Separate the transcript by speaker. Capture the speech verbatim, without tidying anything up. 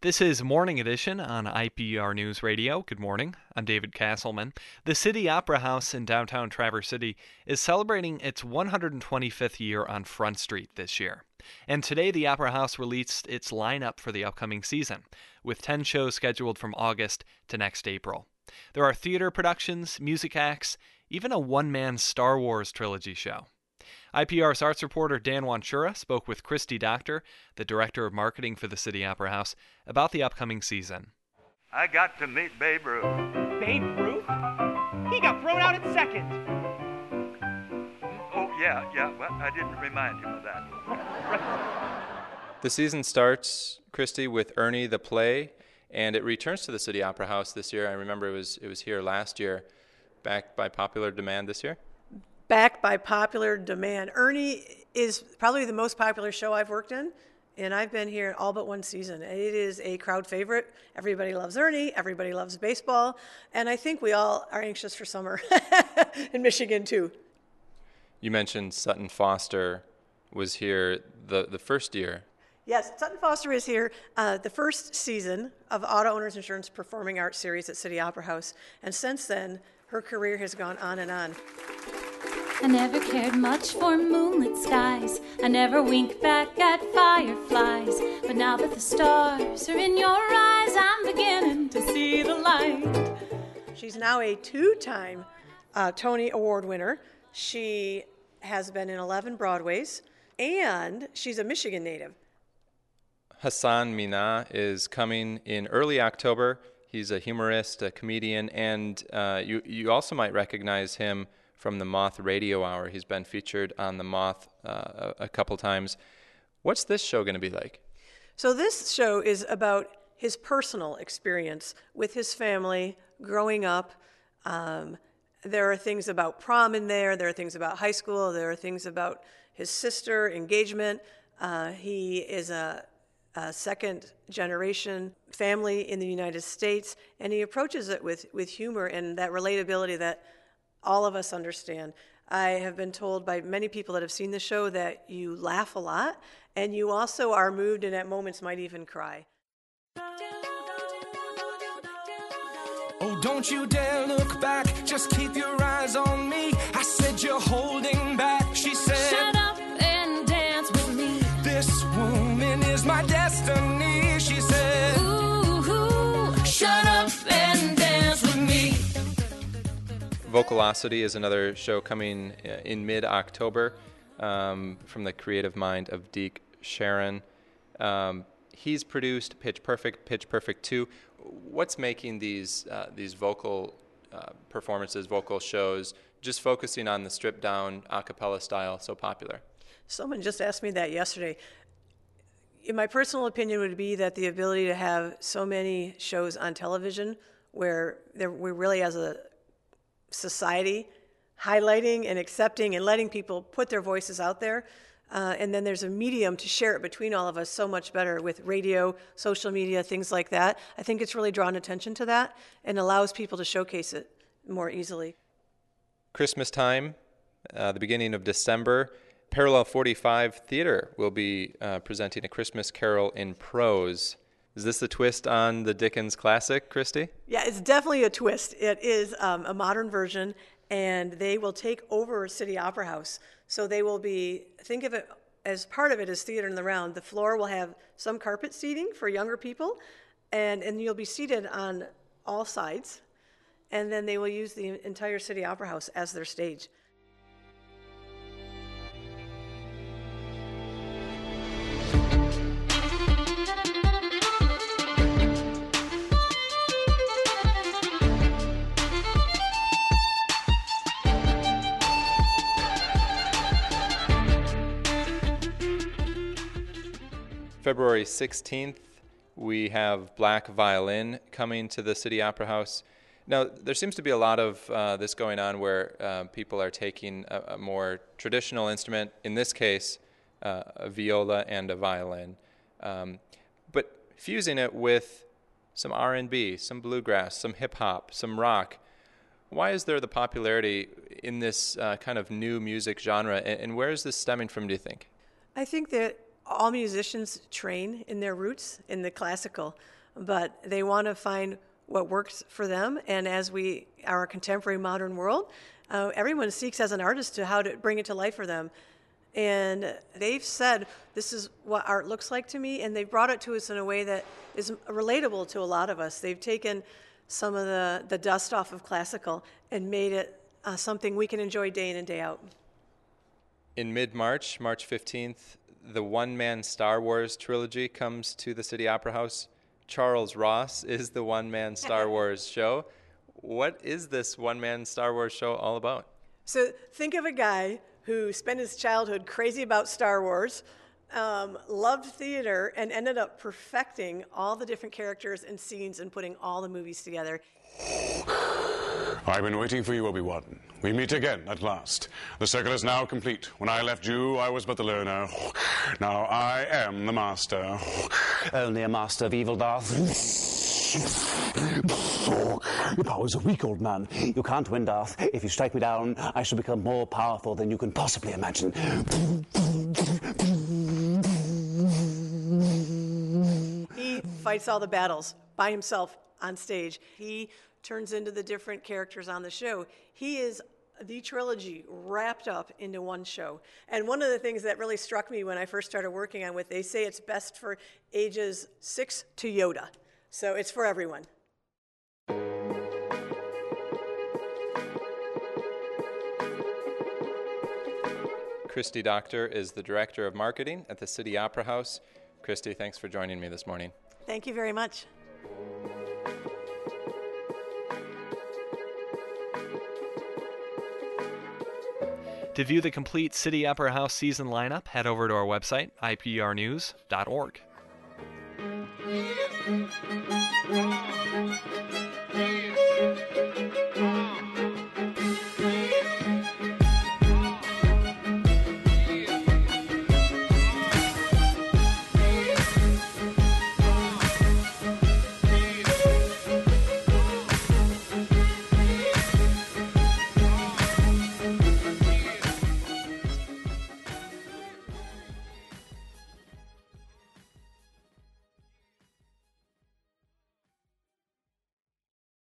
Speaker 1: This is Morning Edition on I P R News Radio. Good morning. I'm David Castleman. The City Opera House in downtown Traverse City is celebrating its one hundred twenty-fifth year on Front Street this year. And today the Opera House released its lineup for the upcoming season, with ten shows scheduled from August to next April. There are theater productions, music acts, even a one-man Star Wars trilogy show. I P R's arts reporter Dan Wanchura spoke with Christy Doctor, the director of marketing for the City Opera House, about the upcoming season.
Speaker 2: I got to meet Babe Ruth.
Speaker 3: Babe Ruth? He got thrown out at second.
Speaker 2: Oh, yeah, yeah, well, I didn't remind him of that.
Speaker 4: The season starts, Christy, with Ernie the play, and it returns to the City Opera House this year. I remember it was it was here last year, backed by popular demand this year.
Speaker 5: Backed by popular demand. Ernie is probably the most popular show I've worked in, and I've been here all but one season. It is a crowd favorite. Everybody loves Ernie. Everybody loves baseball, and I think we all are anxious for summer in Michigan, too.
Speaker 4: You mentioned Sutton Foster was here the, the first year.
Speaker 5: Yes, Sutton Foster is here uh, the first season of Auto Owners Insurance Performing Arts Series at City Opera House, and since then, her career has gone on and on.
Speaker 6: I never cared much for moonlit skies. I never winked back at fireflies. But now that the stars are in your eyes, I'm beginning to see the light.
Speaker 5: She's now a two-time uh, Tony Award winner. She has been in eleven Broadways, and she's a Michigan native.
Speaker 4: Hassan Minhah is coming in early October. He's a humorist, a comedian, and uh, you, you also might recognize him from the Moth Radio Hour. He's been featured on the Moth uh, a, a couple times. What's this show going to be like?
Speaker 5: So this show is about his personal experience with his family growing up. Um, there are things about prom in there. There are things about high school. There are things about his sister, engagement. Uh, he is a, a second-generation family in the United States, and he approaches it with, with humor and that relatability that all of us understand. I have been told by many people that have seen the show that you laugh a lot, and you also are moved and at moments might even cry.
Speaker 7: Oh, don't you dare look back, just keep your eyes on me. I said you're holding back, she said.
Speaker 6: Shut up and dance with me.
Speaker 7: This woman is my destiny, she said.
Speaker 6: Ooh, shut up and dance with me.
Speaker 4: Vocalocity is another show coming in mid-October um, from the creative mind of Deke Sharon. Um, he's produced Pitch Perfect, Pitch Perfect two. What's making these uh, these vocal uh, performances, vocal shows, just focusing on the stripped-down a cappella style, so popular?
Speaker 5: Someone just asked me that yesterday. In my personal opinion would be that the ability to have so many shows on television where there, we really, as a society, highlighting and accepting and letting people put their voices out there. Uh, and then there's a medium to share it between all of us so much better with radio, social media, things like that. I think it's really drawn attention to that and allows people to showcase it more easily.
Speaker 4: Christmas time, uh, the beginning of December, Parallel forty-five Theater will be uh, presenting A Christmas Carol in Prose. Is this a twist on the Dickens classic, Christy?
Speaker 5: Yeah, it's definitely a twist. It is um, a modern version, and they will take over City Opera House. So they will be, think of it as part of it as Theater in the Round. The floor will have some carpet seating for younger people, and, and you'll be seated on all sides, and then they will use the entire City Opera House as their stage.
Speaker 4: February sixteenth, we have Black Violin coming to the City Opera House. Now, there seems to be a lot of uh, this going on where uh, people are taking a, a more traditional instrument, in this case, uh, a viola and a violin, um, but fusing it with some R and B, some bluegrass, some hip-hop, some rock. Why is there the popularity in this uh, kind of new music genre, and, and where is this stemming from, do you think?
Speaker 5: I think that all musicians train in their roots, in the classical, but they want to find what works for them. And as we are a contemporary modern world, uh, everyone seeks as an artist to how to bring it to life for them. And they've said, this is what art looks like to me, and they've brought it to us in a way that is relatable to a lot of us. They've taken some of the, the dust off of classical and made it uh, something we can enjoy day in and day out.
Speaker 4: In mid-March, March fifteenth, the one-man Star Wars trilogy comes to the City Opera House. Charles Ross is the one-man Star Wars show. What is this one-man Star Wars show all about?
Speaker 5: So think of a guy who spent his childhood crazy about Star Wars, um, loved theater, and ended up perfecting all the different characters and scenes and putting all the movies together.
Speaker 8: I've been waiting for you, Obi-Wan. We meet again at last. The circle is now complete. When I left you, I was but the learner. Now I am the master.
Speaker 9: Only a master of evil, Darth. Your powers are weak, old man. You can't win, Darth. If you strike me down, I shall become more powerful than you can possibly imagine.
Speaker 5: He fights all the battles by himself on stage. He turns into the different characters on the show. He is the trilogy wrapped up into one show. And one of the things that really struck me when I first started working on it, they say it's best for ages six to Yoda. So it's for everyone.
Speaker 4: Christy Doctor is the Director of Marketing at the City Opera House. Christy, thanks for joining me this morning.
Speaker 5: Thank you very much.
Speaker 1: To view the complete City Opera House season lineup, head over to our website, I P R news dot org.